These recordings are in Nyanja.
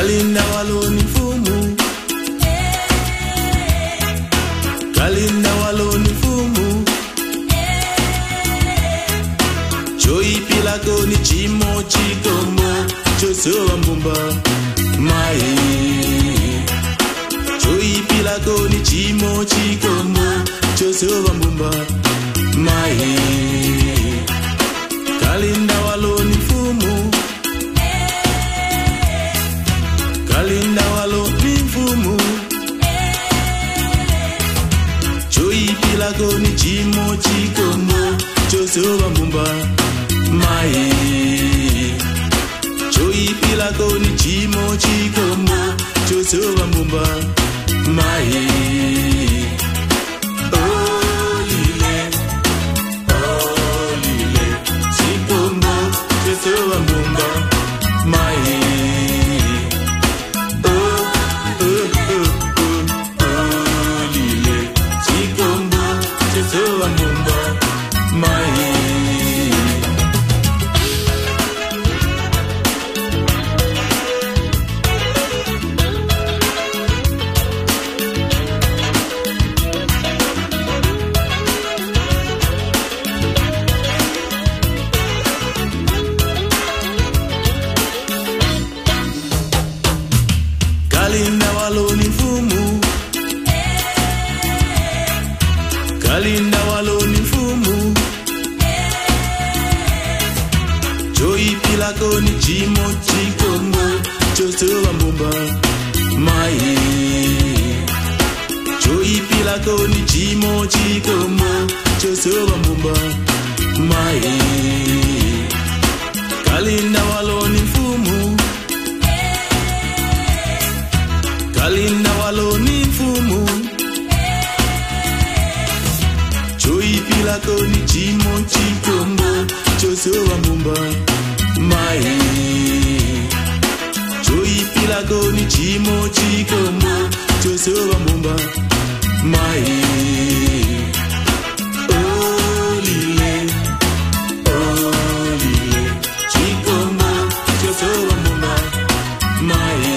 Kalinda waloni mfumu, kalinda waloni mfumu, choipila koni chimo chikombo, chosowa mbumba mai. Choipila koni chimo chikombo, chosowa mbumba mai. Kalinda waloni mfumu, kalinda waloni mfumu, choipila koni chimo chikombo, chosowa mbumba mai. Choipila koni chimo chikombo, chosowa mbumba mai. Chosowa mbumba mai. Lile chikombo, chosowa mbumba mai. Kalinda waloni mfumu, kalinda waloni mfumu, choipila koni chimo chikombo, chosowa mbumba mai. Choipila koni chimo chikombo, chosowa mbumba mai. Kalinda waloni mfumu, kalinda waloni mfumu, choipila koni chimo chikombo, chosowa mbumba mai. Choipila koni chimo chikombo, chosowa mbumba mai. Lile chikombo, chosowa mbumba mai.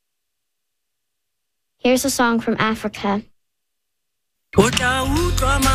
Here's a song from Africa.